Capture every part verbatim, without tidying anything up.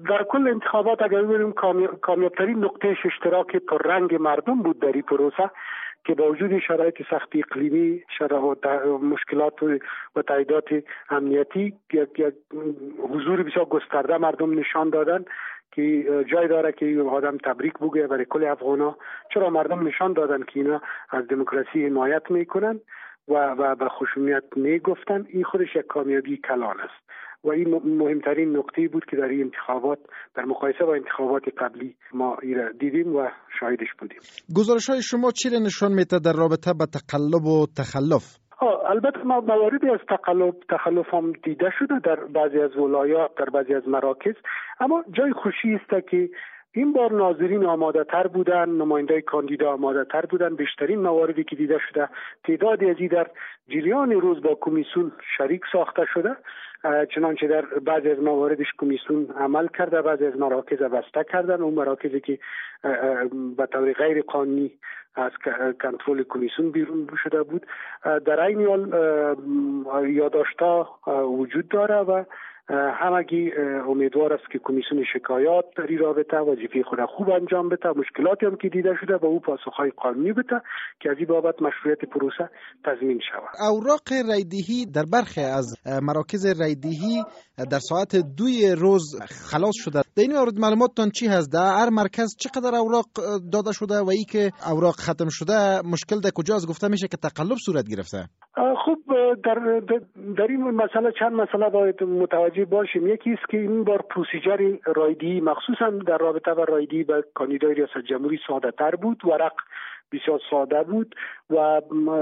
در کل انتخابات اگر ببینیم کامیابترین نقطه اشتراک پررنگ مردم بود در این پروسه که با وجود شرایط سخت اقلیمی، شرایط مشکلات و تهدیدات امنیتی، یک حضور بسیار گسترده مردم نشان دادن که جای داره که آدم تبریک بگه برای کل افغانا، چرا مردم نشان دادن که اینا از دموکراسی حمایت میکنن و و به خشونت میگفتن. این خودش یک کامیابی کلان است و این مهمترین نقطه بود که در این انتخابات در مقایسه با انتخابات قبلی ما ایره دیدیم و شاهدش بودیم. گزارش‌های شما چی را نشان میده در رابطه با تقلب و تخلف؟ البته ما مواردی از تقلب تخلف هم دیده شده در بعضی از ولایات، در بعضی از مراکز، اما جای خوشی است که این بار ناظرین آماده تر بودن، نماینده کاندیدا آماده تر بودن. بیشترین مواردی که دیده شده تعدادی ازی در جریان روز با کمیسیون شریک ساخته شده، چنانچه در بعضی از مواردش کمیسیون عمل کرده، بعضی از مراکز بسته کردن. اون مراکزی که به طور غیر قانونی از کنترل کمیسیون بیرون شده بود، در این حال یادداشت‌ها وجود داره و همگی امیدوار است که کمیسیون شکایات در این رابطه وظیفه خود خوب انجام بده، مشکلاتی هم که دیده شده به او پاسخهای قانونی بده که از این بابت مشروعیت پروسه تضمین شود. اوراق رایدهی در برخی از مراکز رایدهی در ساعت دوی روز خلاص شده. در این مورد معلوماتتان چی هست؟ در هر مرکز چقدر اوراق داده شده و ای که اوراق ختم شده مشکل در کجاست؟ گفته میشه که تقلب صورت گرفته. خب در در این مسئله چند مسئله باید متوجه باشیم. یکی است که این بار پروسیجر رایدهی مخصوصا در رابطه با رایدهی به کاندیدای ریاست جمهوری ساده تر بود، ورق بسیار ساده بود و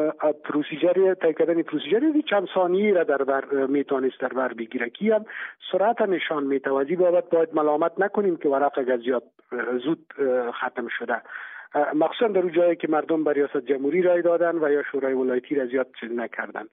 پروسیجر طی کردن پروسیجر چند ثانیه‌ای را در بر میتونست در بر بگیره که هم سرعت نشان میتوازی. بابت باید ملامت نکنیم که ورق اگر زیاد زود ختم شده، مخصوصا در اون جایی که مردم به ریاست جمهوری رای دادن و یا شورای ولایتی را زیاد چیز نکردن.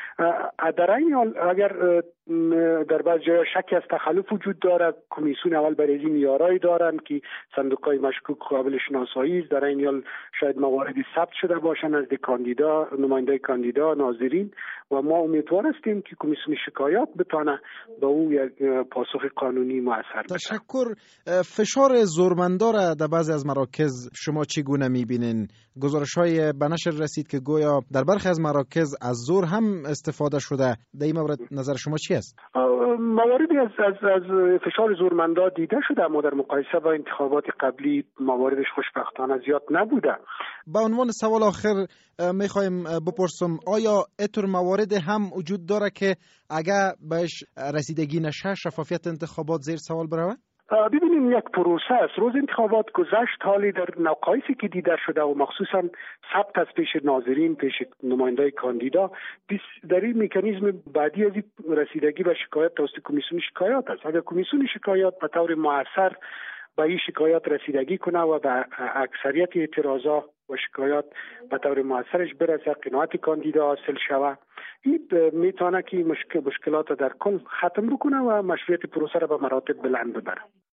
در این حال اگر در بعض جای شک از تخلف وجود داره، کمیسیون اول برای این یارای دارن که صندوق‌های مشکوک قابل شناسایی است. در این حال شاید مواردی ثبت شده باشن از کاندیدا، نماینده کاندیدا، ناظرین و ما امیدوار هستیم که کمیسیون شکایات بتونه به او یک پاسخ قانونی موثر بده. تشکر. فشار زورمندار در بعضی از مراکز شما چگونه می‌بینین؟ گزارش‌های به نشر رسید که گویا در برخی از مراکز از زور هم استفاده شده. در این مورد نظر شما چی است؟ مواردی از از از فشار زورمندا دیده شده، اما در مقایسه با انتخابات قبلی مواردش خوشبختانه زیاد نبوده. به عنوان سوال آخر میخوایم بپرسم آیا اینطور موارد هم وجود داره که اگر بهش رسیدگی نشه شفافیت انتخابات زیر سوال بروه؟ ببینیم یک پروسه است. روز انتخابات گذشت، حالی در نقایصی که دیده شده و مخصوصا ثبت از پیش ناظرین، پیش نماینده کاندیدا، در این مکانیزم بعدی از رسیدگی به شکایت توسط کمیسیون شکایات است. اگر کمیسیون شکایات به طور مؤثر به این شکایات رسیدگی کنه و به اکثریت اعتراضات و شکایات به طور مؤثرش برسه، قناعت کاندیدا حاصل شود، این میتونه که مشکل مشکلات در کل ختم بکنه و مشروعیت پروسه را به مراتب بلند ببره.